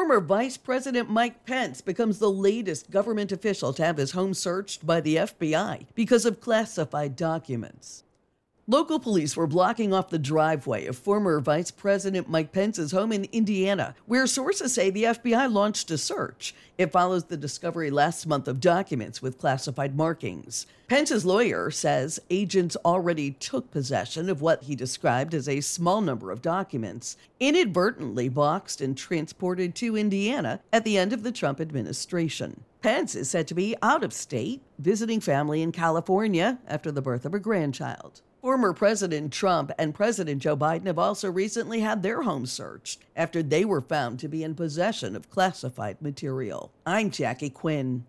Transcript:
Former Vice President Mike Pence becomes the latest government official to have his home searched by the FBI because of classified documents. Local police were blocking off the driveway of former Vice President Mike Pence's home in Indiana, where sources say the FBI launched a search. It follows the discovery last month of documents with classified markings. Pence's lawyer says agents already took possession of what he described as a small number of documents, inadvertently boxed and transported to Indiana at the end of the Trump administration. Pence is said to be out of state, visiting family in California after the birth of a grandchild. Former President Trump and President Joe Biden have also recently had their homes searched after they were found to be in possession of classified material. I'm Jackie Quinn.